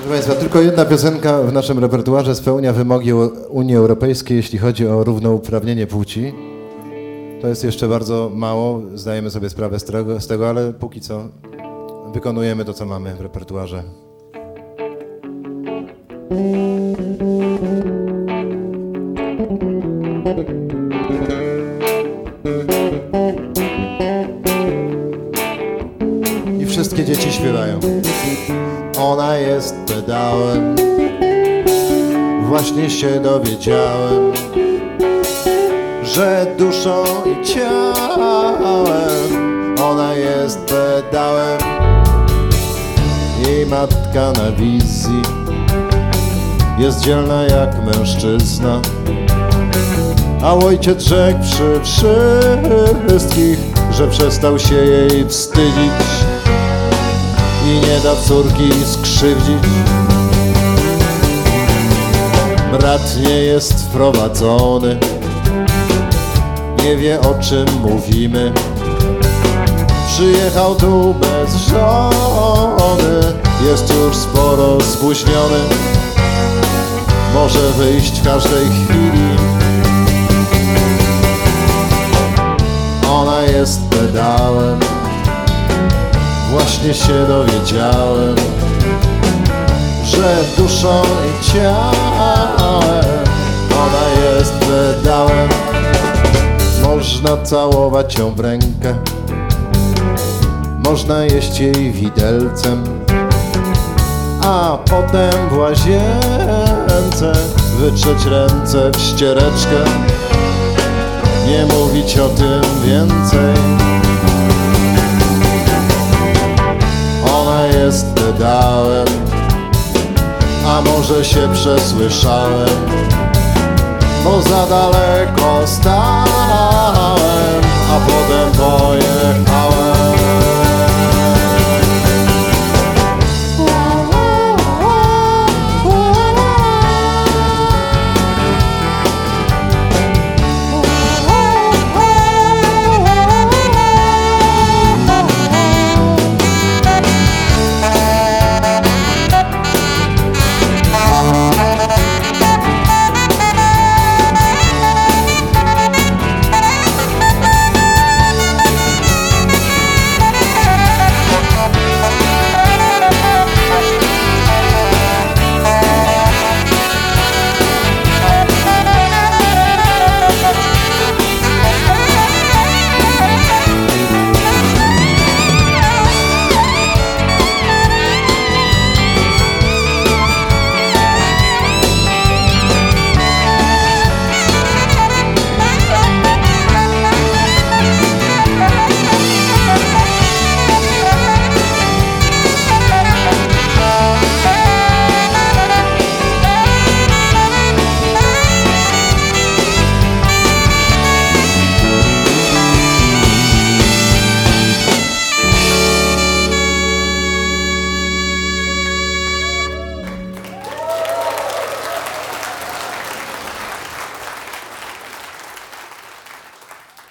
Proszę Państwa, tylko jedna piosenka w naszym repertuarze spełnia wymogi Unii Europejskiej, jeśli chodzi o równouprawnienie płci. To jest jeszcze bardzo mało, zdajemy sobie sprawę z tego, ale póki co wykonujemy to, co mamy w repertuarze. I wszystkie dzieci śpiewają. Ona jest pedałem, właśnie się dowiedziałem, że duszą i ciałem ona jest pedałem. Jej matka na wizji jest dzielna jak mężczyzna, a ojciec rzekł przy wszystkich, że przestał się jej wstydzić i nie da córki skrzywdzić. Brat nie jest wprowadzony, nie wie, o czym mówimy. Przyjechał tu bez żony, jest już sporo spóźniony, może wyjść w każdej chwili. Ona jest pedałem, właśnie się dowiedziałem, że duszą i ciałem ona jest pedałem. Można całować ją w rękę, można jeść jej widelcem, a potem w łazience wytrzeć ręce w ściereczkę. Nie mówić o tym więcej. Ona jest pedałem, a może się przesłyszałem, bo za daleko stałem, a potem pojechałem.